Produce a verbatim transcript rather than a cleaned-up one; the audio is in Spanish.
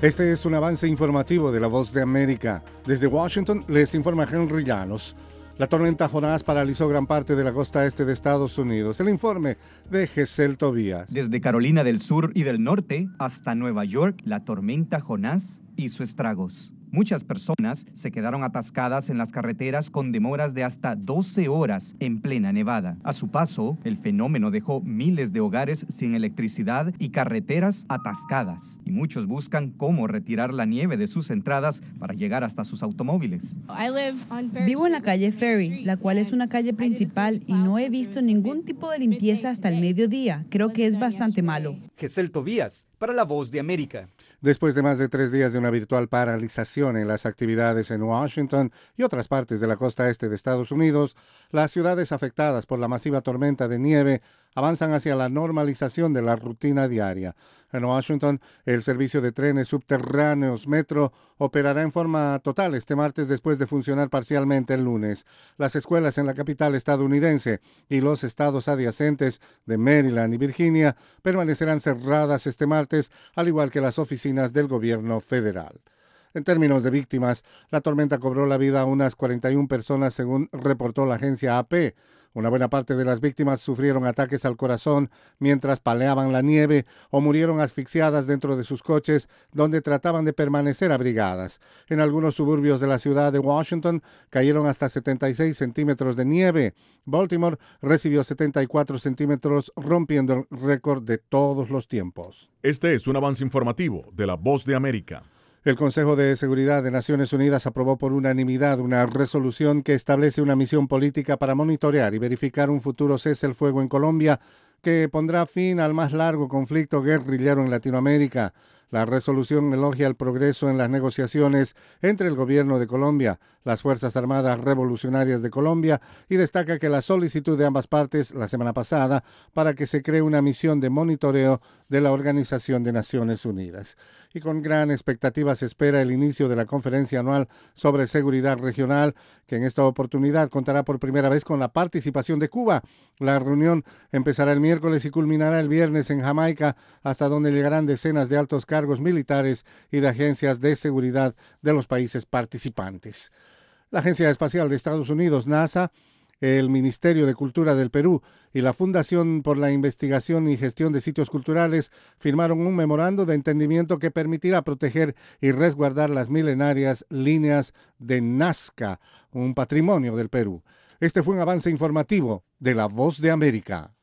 Este es un avance informativo de La Voz de América. Desde Washington les informa Henry Llanos. La tormenta Jonás paralizó gran parte de la costa este de Estados Unidos. El informe de Gesel Tobías. Desde Carolina del Sur y del Norte hasta Nueva York, la tormenta Jonás hizo estragos. Muchas personas se quedaron atascadas en las carreteras con demoras de hasta doce horas en plena nevada. A su paso, el fenómeno dejó miles de hogares sin electricidad y carreteras atascadas. Y muchos buscan cómo retirar la nieve de sus entradas para llegar hasta sus automóviles. Vivo en la calle Ferry, la cual es una calle principal, y no he visto ningún tipo de limpieza hasta el mediodía. Creo que es bastante malo. Gesel Tobías, para La Voz de América. Después de más de tres días de una virtual paralización en las actividades en Washington y otras partes de la costa este de Estados Unidos, las ciudades afectadas por la masiva tormenta de nieve avanzan hacia la normalización de la rutina diaria. En Washington, el servicio de trenes subterráneos Metro operará en forma total este martes después de funcionar parcialmente el lunes. Las escuelas en la capital estadounidense y los estados adyacentes de Maryland y Virginia permanecerán cerradas este martes, al igual que las oficinas del gobierno federal. En términos de víctimas, la tormenta cobró la vida a unas cuarenta y una personas, según reportó la agencia A P. Una buena parte de las víctimas sufrieron ataques al corazón mientras paleaban la nieve o murieron asfixiadas dentro de sus coches, donde trataban de permanecer abrigadas. En algunos suburbios de la ciudad de Washington cayeron hasta setenta y seis centímetros de nieve. Baltimore recibió setenta y cuatro centímetros, rompiendo el récord de todos los tiempos. Este es un avance informativo de La Voz de América. El Consejo de Seguridad de Naciones Unidas aprobó por unanimidad una resolución que establece una misión política para monitorear y verificar un futuro cese el fuego en Colombia que pondrá fin al más largo conflicto guerrillero en Latinoamérica. La resolución elogia el progreso en las negociaciones entre el gobierno de Colombia, las Fuerzas Armadas Revolucionarias de Colombia, y destaca que la solicitud de ambas partes la semana pasada para que se cree una misión de monitoreo de la Organización de Naciones Unidas. Y con gran expectativa se espera el inicio de la conferencia anual sobre seguridad regional, que en esta oportunidad contará por primera vez con la participación de Cuba. La reunión empezará el miércoles y culminará el viernes en Jamaica, hasta donde llegarán decenas de altos cargos militares y de agencias de seguridad de los países participantes. La Agencia Espacial de Estados Unidos, NASA, el Ministerio de Cultura del Perú y la Fundación por la Investigación y Gestión de Sitios Culturales firmaron un memorando de entendimiento que permitirá proteger y resguardar las milenarias líneas de Nazca, un patrimonio del Perú. Este fue un avance informativo de La Voz de América.